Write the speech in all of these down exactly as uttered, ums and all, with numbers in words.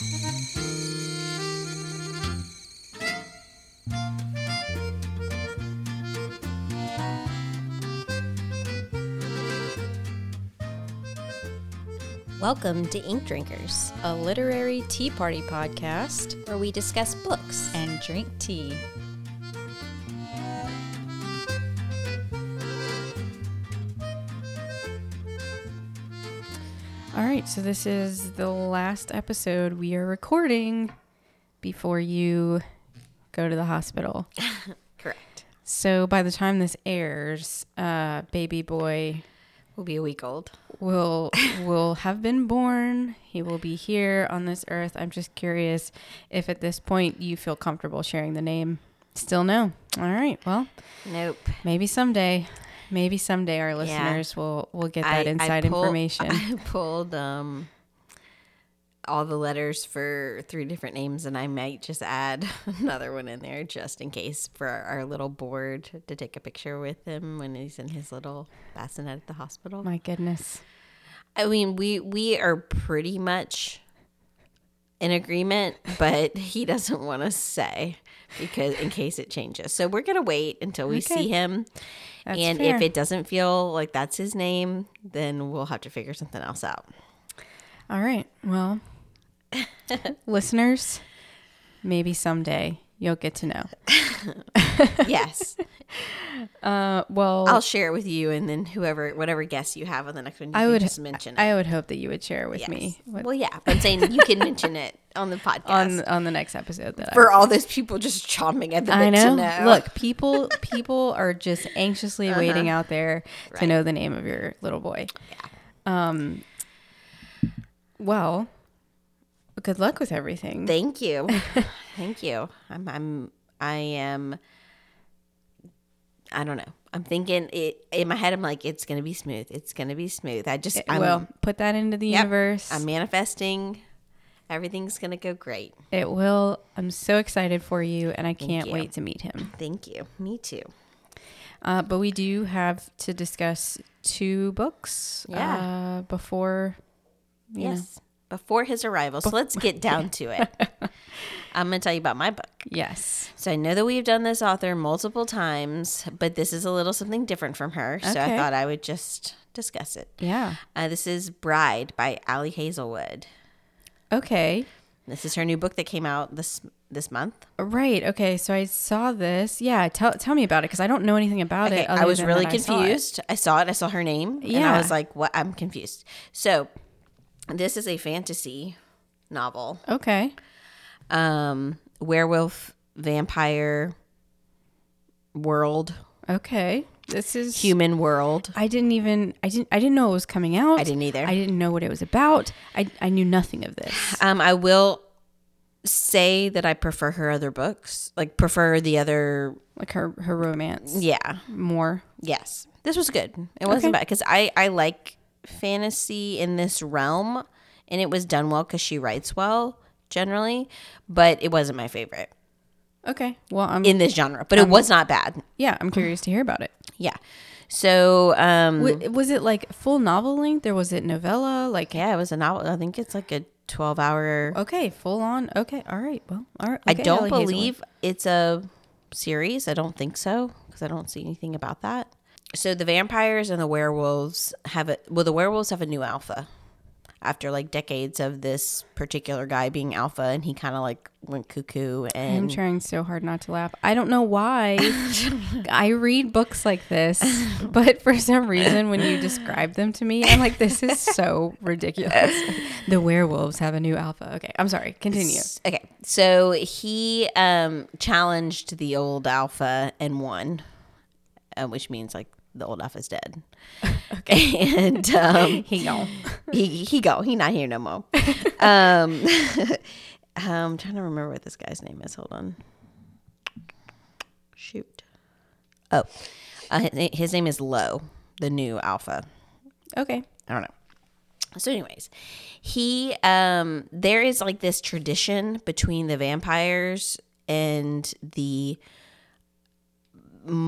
Welcome to Ink Drinkers, a literary tea party podcast where we discuss books and drink tea. All right, so this is the last episode we are recording before you go to the hospital. Correct. So by the time this airs, uh, baby boy will be a week old. Will will have been born. He will be here on this earth. I'm just curious if at this point you feel comfortable sharing the name. Still no. All right. Well, nope. Maybe someday. Maybe someday our listeners yeah. will will get that I, inside I pulled, information. I pulled um all the letters for three different names, and I might just add another one in there just in case for our, our little board to take a picture with him when he's in his little bassinet at the hospital. My goodness. I mean, we, we are pretty much in agreement, but he doesn't want to say because in case it changes. So we're going to wait until we okay. see him. That's and fair. If it doesn't feel like that's his name, then we'll have to figure something else out. All right. Well, listeners, maybe someday you'll get to know. Yes. Uh, well, I'll share it with you, and then whoever, whatever guest you have on the next one, you I can would just mention it. I would hope that you would share it with yes. me. What, well, yeah, but I'm saying you can mention it on the podcast on on the next episode. That for I all those people just chomping at the bit I know. to know. Look, people people are just anxiously uh-huh. waiting out there right. to know the name of your little boy. Yeah. Um. Well, good luck with everything. Thank you. Thank you. I'm. I'm. I am. I don't know. I'm thinking it in my head. I'm like, it's gonna be smooth. It's gonna be smooth. I just. I'm, well, put that into the yep, universe. I'm manifesting. Everything's gonna go great. It will. I'm so excited for you, and I Thank can't you. wait to meet him. Thank you. Me too. Uh, but we do have to discuss two books. Yeah. Uh, before. You yes. know. Before his arrival. So let's get down to it. I'm going to tell you about my book. Yes. So I know that we've done this author multiple times, but this is a little something different from her. So okay. I thought I would just discuss it. Yeah. Uh, this is Bride by Ali Hazelwood. Okay. This is her new book that came out this this month. Right. Okay. So I saw this. Yeah. Tell tell me about it because I don't know anything about okay, it. I was really I confused. Saw I saw it. I saw her name. Yeah. And I was like, what? I'm confused. So this is a fantasy novel. Okay. Um, werewolf, vampire world. Okay. This is human world. I didn't even I didn't I didn't know it was coming out. I didn't either. I didn't know what it was about. I I knew nothing of this. Um, I will say that I prefer her other books. Like prefer the other like her her romance. Yeah. More. Yes. This was good. It wasn't okay. bad because I I like fantasy in this realm, and it was done well because she writes well generally, but it wasn't my favorite. Okay. Well, I'm in this genre, but I'm, it was not bad. Yeah, I'm curious to hear about it. Yeah. So, um, w- was it like full novel length or was it novella? Like, yeah, it was a novel. I think it's like a twelve hour. Okay, full on. Okay, all right. Well, all right. I Okay, don't Ellie believe Hazelwood. it's a series. I don't think so because I don't see anything about that. So the vampires and the werewolves have a well, the werewolves have a new alpha after like decades of this particular guy being alpha, and he kind of like went cuckoo. And I'm trying so hard not to laugh. I don't know why. I read books like this, but for some reason when you describe them to me, I'm like, this is so ridiculous. The werewolves have a new alpha. Okay, I'm sorry. Continue. Okay, so he um, challenged the old alpha and won, uh, which means like the old alpha's dead. Okay, and um, he gone. he he go. He not here no more. um, I'm trying to remember what this guy's name is. Hold on. Shoot. Oh, uh, his name is Lo, the new alpha. Okay. I don't know. So anyways, he, um, there is like this tradition between the vampires and the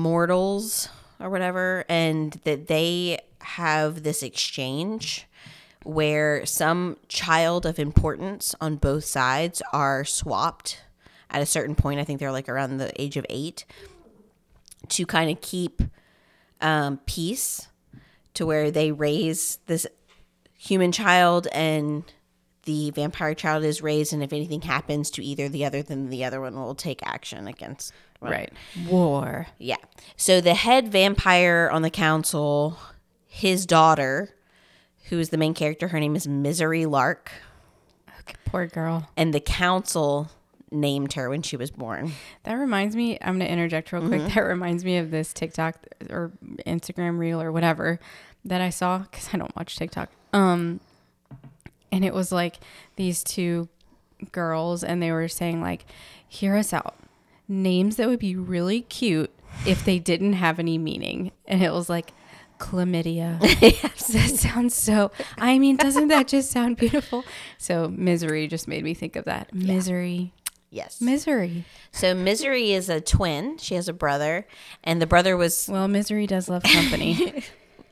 mortals or whatever, and that they have this exchange where some child of importance on both sides are swapped at a certain point. I think they're like around the age of eight, to kind of keep um, peace, to where they raise this human child and the vampire child is raised, and if anything happens to either the other, then the other one will take action against one. Right. War. Yeah. So the head vampire on the council, his daughter, who is the main character, her name is Misery Lark. Okay, poor girl. And the council named her when she was born. That reminds me, I'm going to interject real quick. Mm-hmm. That reminds me of this TikTok or Instagram reel or whatever that I saw, because I don't watch TikTok. Um, and it was like these two girls, and they were saying like, hear us out. Names that would be really cute if they didn't have any meaning. And it was like, chlamydia. Yes. That sounds so, I mean, doesn't that just sound beautiful? So Misery just made me think of that. Yeah. Misery. Yes. Misery. So Misery is a twin. She has a brother, and the brother was... Well, Misery does love company.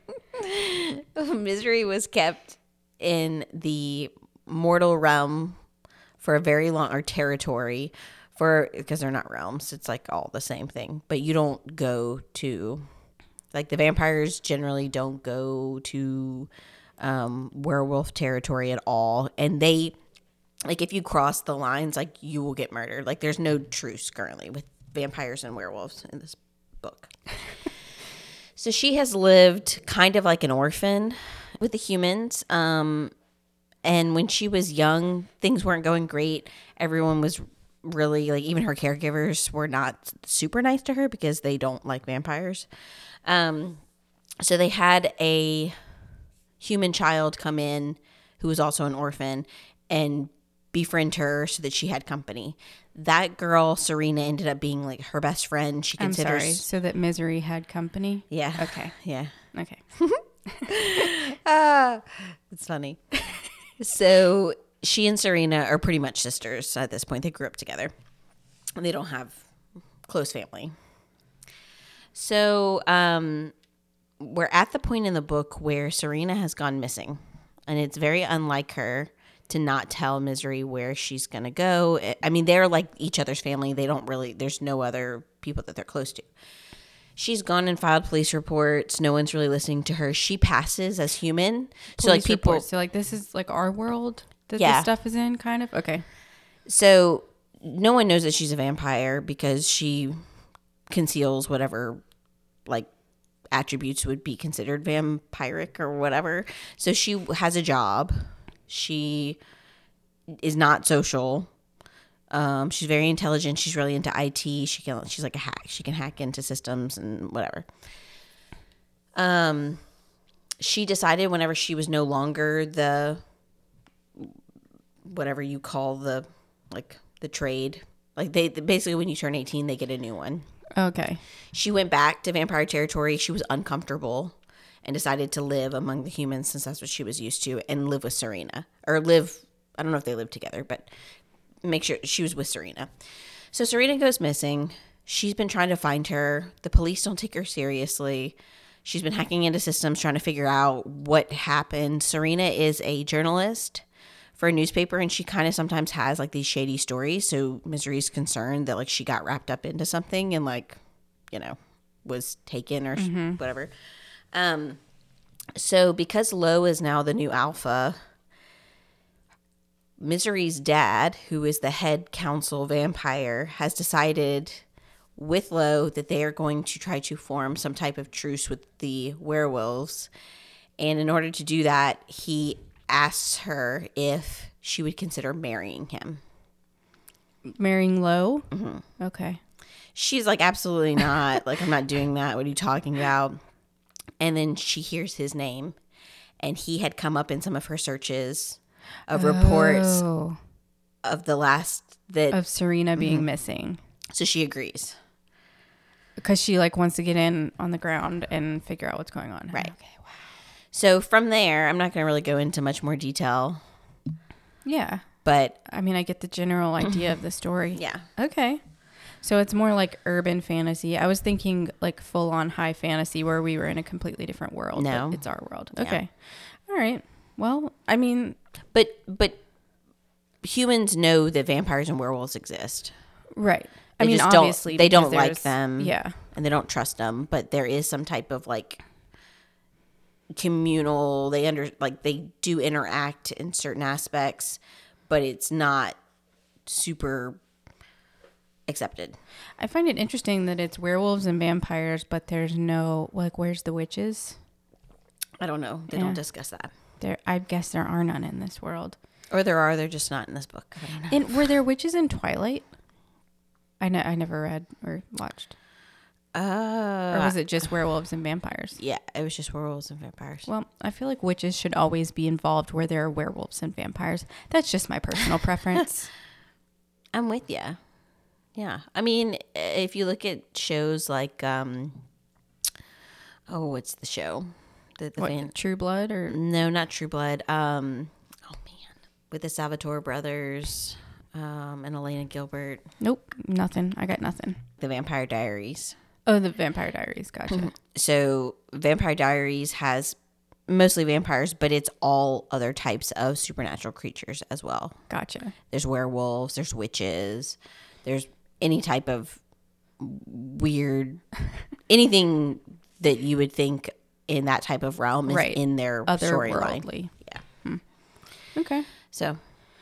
Misery was kept in the mortal realm for a very long, or territory, for, because they're not realms. It's like all the same thing. But you don't go to, like the vampires generally don't go to um, werewolf territory at all. And they... Like, if you cross the lines, like, you will get murdered. Like, there's no truce currently with vampires and werewolves in this book. So she has lived kind of like an orphan with the humans. Um, and when she was young, things weren't going great. Everyone was really, like, even her caregivers were not super nice to her because they don't like vampires. Um, so they had a human child come in who was also an orphan and befriend her so that she had company. That girl, Serena, ended up being like her best friend. She considers... I'm sorry, so that Misery had company? Yeah. Okay. Yeah. Okay. uh, it's funny. So she and Serena are pretty much sisters at this point. They grew up together. And they don't have close family. So um, we're at the point in the book where Serena has gone missing. And it's very unlike her to not tell Misery where she's going to go. I mean, they're like each other's family. They don't really, there's no other people that they're close to. She's gone and filed police reports. No one's really listening to her. She passes as human. Police so like people, reports. So like this is like our world that yeah. this stuff is in, kind of? Okay. So no one knows that she's a vampire because she conceals whatever like attributes would be considered vampiric or whatever. So she has a job. She is not social. Um, she's very intelligent. She's really into I T. She can. She's like a hack. She can hack into systems and whatever. Um, she decided whenever she was no longer the whatever you call the like the trade. Like they basically when you turn eighteen, they get a new one. Okay. She went back to vampire territory. She was uncomfortable. And decided to live among the humans since that's what she was used to, and live with Serena. Or live, I don't know if they lived together, but make sure she was with Serena. So Serena goes missing. She's been trying to find her. The police don't take her seriously. She's been hacking into systems trying to figure out what happened. Serena is a journalist for a newspaper, and she kind of sometimes has like these shady stories. So Misery's concerned that like she got wrapped up into something and like, you know, was taken or mm-hmm. whatever. Um, so because Lo is now the new alpha, Misery's dad, who is the head council vampire, has decided with Lo that they are going to try to form some type of truce with the werewolves. And in order to do that, he asks her if she would consider marrying him. Marrying Lo? Mm-hmm. Okay. She's like, absolutely not. Like, I'm not doing that. What are you talking about? And then she hears his name, and he had come up in some of her searches of reports oh. of the last that of Serena being mm-hmm. missing. So she agrees because she like wants to get in on the ground and figure out what's going on. Right. Okay. Wow. So from there, I'm not going to really go into much more detail. Yeah. But I mean, I get the general idea of the story. Yeah. Okay. So it's more like urban fantasy. I was thinking like full on high fantasy where we were in a completely different world. No. But it's our world. Yeah. Okay. All right. Well, I mean, But but humans know that vampires and werewolves exist. right. They I mean, just don't- obviously, they because don't like there's- them. Yeah. And they don't trust them, but there is some type of like communal, they under like they do interact in certain aspects, but it's not super accepted. I find it interesting that it's werewolves and vampires, but there's no, like, where's the witches? I don't know. They Yeah. don't discuss that. There, I guess there are none in this world. Or there are, they're just not in this book. I don't know. And were there witches in Twilight? I ne- I never read or watched. Uh, Or was it just werewolves and vampires? yeah, it was just werewolves and vampires. Well, I feel like witches should always be involved where there are werewolves and vampires. That's just my personal preference. I'm with you. Yeah. I mean, if you look at shows like, um, oh, what's the show? The, the What, van- True Blood or No, not True Blood. Um, oh man, with the Salvatore brothers, um, and Elena Gilbert, nope, nothing. I got nothing. The Vampire Diaries. Oh, the Vampire Diaries. Gotcha. So, Vampire Diaries has mostly vampires, but it's all other types of supernatural creatures as well. Gotcha. There's werewolves, there's witches, there's any type of weird, anything that you would think in that type of realm is Right. in their storyline. Otherworldly. Yeah. Hmm. Okay. So,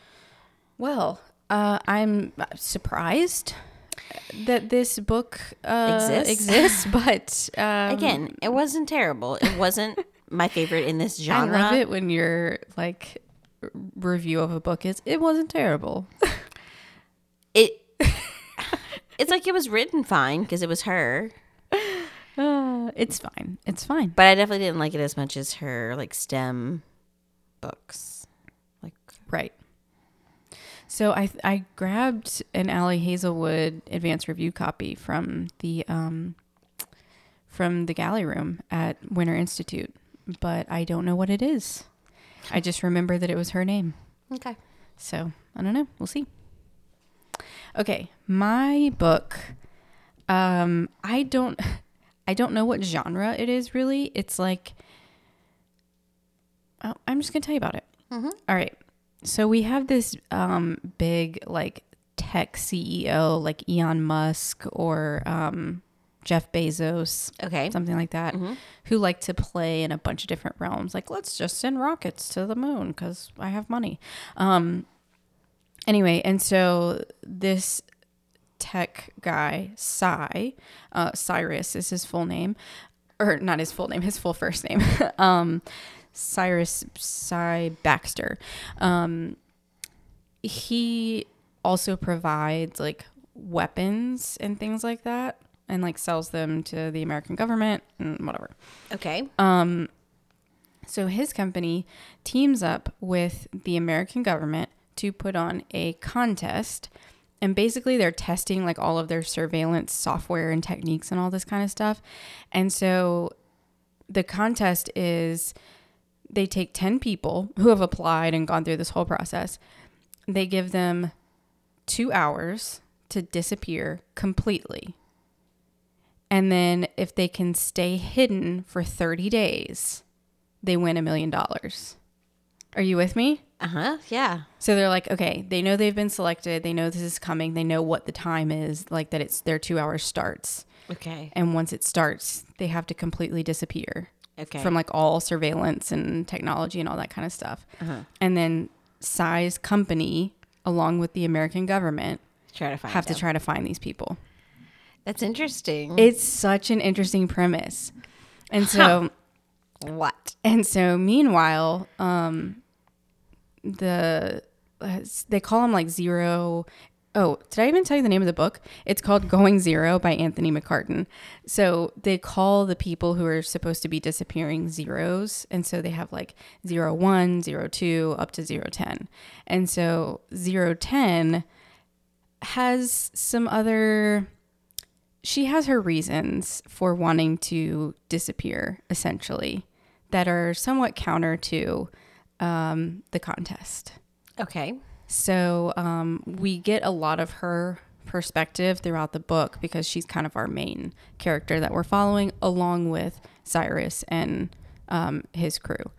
Well, uh, I'm surprised that this book uh, Exists. exists, but um, again, it wasn't terrible. It wasn't my favorite in this genre. I love it when your like r- review of a book is it wasn't terrible. It it's like it was written fine because it was her, Uh, it's fine. It's fine. but I definitely didn't like it as much as her like STEM books. Like Right. So I I grabbed an Allie Hazelwood advanced review copy from the um from the galley room at Winter Institute, but I don't know what it is. I just remember that it was her name. okay, So I don't know. We'll see. Okay, my book. Um, I don't, I don't know what genre it is really. It's like, oh, I'm just gonna tell you about it. Mhm. All right. So we have this um big like tech C E O like Elon Musk or um Jeff Bezos, okay, something like that, Mhm. who like to play in a bunch of different realms. Like, let's just send rockets to the moon because I have money. Um, anyway, and so this tech guy, Cy, uh, Cyrus is his full name, or not his full name, his full first name, um, Cyrus Cy Baxter. Um, he also provides like weapons and things like that, and like sells them to the American government and whatever. okay, Um, so his company teams up with the American government to put on a contest. And basically they're testing like all of their surveillance software and techniques and all this kind of stuff. And so the contest is they take ten people who have applied and gone through this whole process. They give them two hours to disappear completely. And then if they can stay hidden for thirty days, they win a million dollars. Are you with me? uh huh, yeah, So they're like, okay, they know they've been selected. They know this is coming. They know what the time is, like that it's their two hours starts. okay, And once it starts, they have to completely disappear okay, from like all surveillance and technology and all that kind of stuff. uh-huh. And then Cy's company, along with the American government, Try to find have them. to try to find these people. That's interesting. It's such an interesting premise. And so, what? and so meanwhile, um, the, uh, they call them like zero. Oh, did I even tell you the name of the book? It's called Going Zero by Anthony McCartan. So they call the people who are supposed to be disappearing zeros. And so they have like zero one, zero two, up to zero ten. And so zero ten has some other, she has her reasons for wanting to disappear, essentially, that are somewhat counter to um, the contest. Okay, So um, we get a lot of her perspective throughout the book because she's kind of our main character that we're following, along with Cyrus and um, his crew.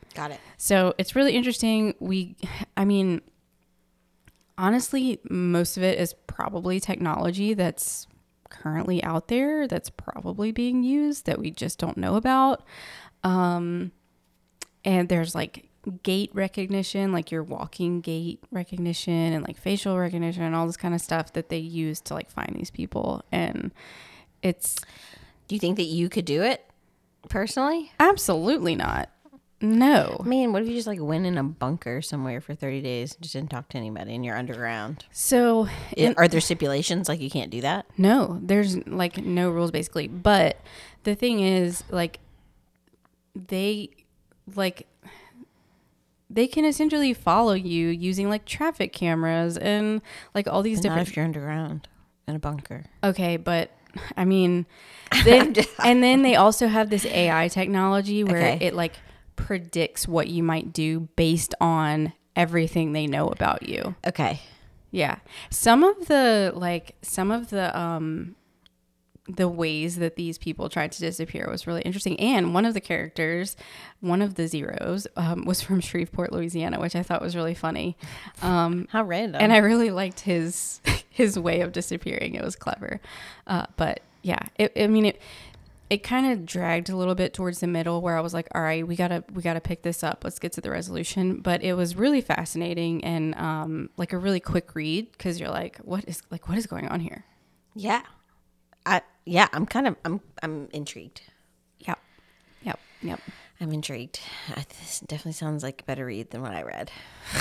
Got it. So it's really interesting. We, I mean, honestly, most of it is probably technology that's currently out there that's probably being used that we just don't know about. Um, and there's like gait recognition, like your walking gait recognition and like facial recognition and all this kind of stuff that they use to like find these people. And it's... Do you think that you could do it personally? Absolutely not. No. I mean, what if you just like went in a bunker somewhere for thirty days and just didn't talk to anybody and you're underground? So It, are there stipulations like you can't do that? no, there's like no rules basically. But the thing is, like, they like they can essentially follow you using like traffic cameras and like all these Not different. if you're underground in a bunker. Okay, but I mean, then, and then they also have this A I technology where Okay. it like predicts what you might do based on everything they know about you. Okay. Yeah. Some of the like some of the um the ways that these people tried to disappear was really interesting. And one of the characters, one of the zeros, um, was from Shreveport, Louisiana, which I thought was really funny. Um, How random. and I really liked his his way of disappearing. It was clever. Uh, but yeah, it, I mean, it it kind of dragged a little bit towards the middle where I was like, all right, we gotta we gotta pick this up. Let's get to the resolution. But it was really fascinating and um, like a really quick read because you're like, what is like what is going on here? Yeah. I yeah, I'm kind of I'm I'm intrigued. Yep, yep, yep. I'm intrigued. I, this definitely sounds like a better read than what I read.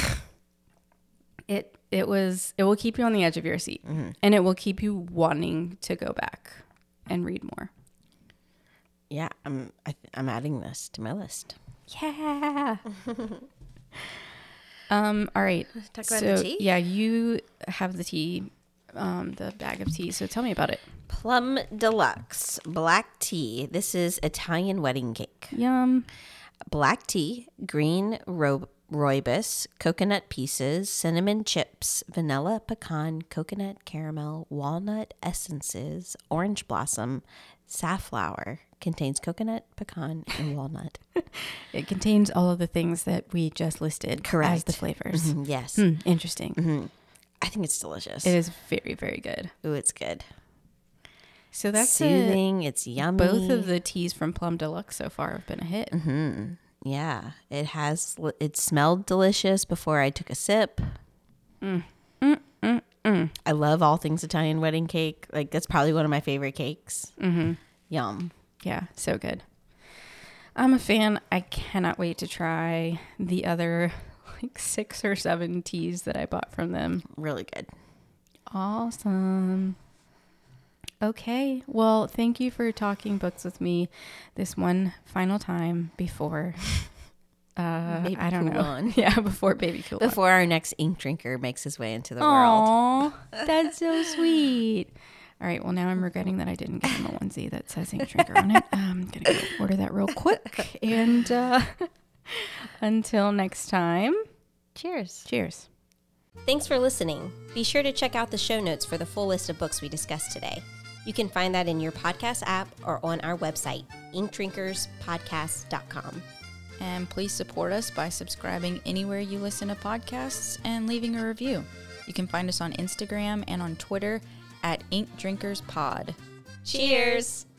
It it was it will keep you on the edge of your seat, mm-hmm. and it will keep you wanting to go back and read more. Yeah, I'm I, I'm adding this to my list. Yeah. um. All right. Talk about so, the tea? Yeah, you have the tea, um, the bag of tea. So tell me about it. Plum Deluxe black tea. This is Italian wedding cake. Yum. Black tea, green ro- rooibos, coconut pieces, cinnamon chips, vanilla, pecan, coconut, caramel, walnut essences, orange blossom, safflower. Contains coconut, pecan, and walnut. It contains all of the things that we just listed Correct. as the flavors. Mm-hmm, yes. Hmm, interesting. Mm-hmm. I think it's delicious. It is very, very good. Ooh, it's good. So that's soothing. A, it's yummy. both of the teas from Plum Deluxe so far have been a hit. Mm-hmm. Yeah, it has. It smelled delicious before I took a sip. Mm. Mm, mm, mm. I love all things Italian wedding cake. Like that's probably one of my favorite cakes. Mm-hmm. Yum. Yeah, so good. I'm a fan. I cannot wait to try the other like six or seven teas that I bought from them. Really good. Awesome. Okay. Well, thank you for talking books with me this one final time before, uh, Baby I don't Cool know. On. Yeah, before Baby Cool On. Before our next ink drinker makes his way into the world. Aww, that's so sweet. All right. Well, now I'm regretting that I didn't get him a onesie that says ink drinker on it. I'm going to go order that real quick. And uh, until next time, Cheers. cheers. Thanks for listening. Be sure to check out the show notes for the full list of books we discussed today. You can find that in your podcast app or on our website, ink drinkers podcast dot com. And please support us by subscribing anywhere you listen to podcasts and leaving a review. You can find us on Instagram and on Twitter at Ink Drinkers Pod. Cheers!